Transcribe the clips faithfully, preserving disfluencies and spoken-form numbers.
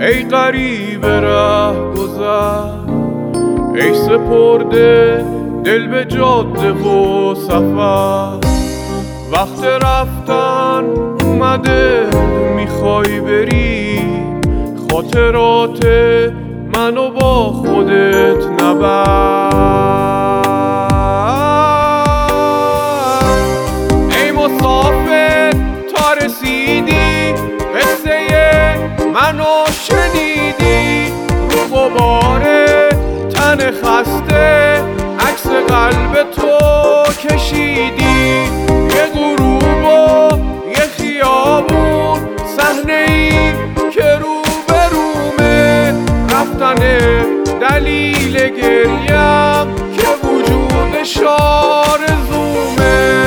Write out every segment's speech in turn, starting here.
ای غریب ره گذر، ای سپرده دل به جاده و سفر. وقت رفتن اومده میخوای بری، خاطرات منو با خودت نبر. ای مسافر تا رسیدی، قصه منو شنیدی، رو غبار تن خسته عکس قلب تو کشیدی. یه غروب و یه خیابون، صحنه ای که رو به رومه. رفتن دلیل گریم که وجودش آرزومه.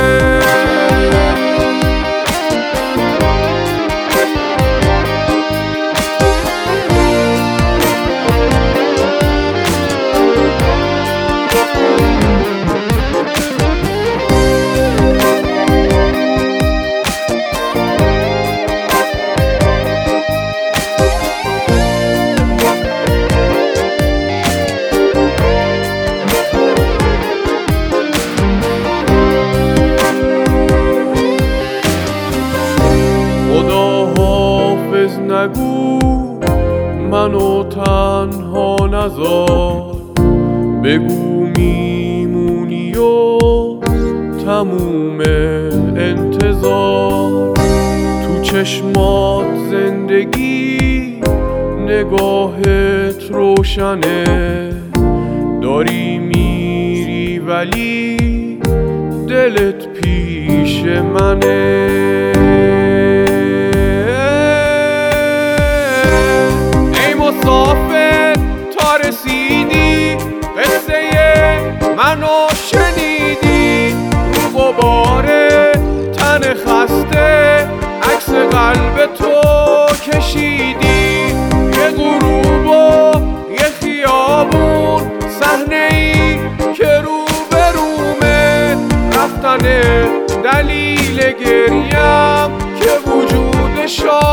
نگو منو تنها نذار، بگو میمونی و تموم انتظار. تو چشمات زندگی نگاهت روشنه، داری میری ولی دلت پیش منه. مسافر تا رسیدی، قصه منو شنیدی، رو غبار تن خسته عکس قلب تو کشیدی. یه غروب و یه خیابون، صحنه ای که رو به رومه. رفتن دلیل گریم که وجودش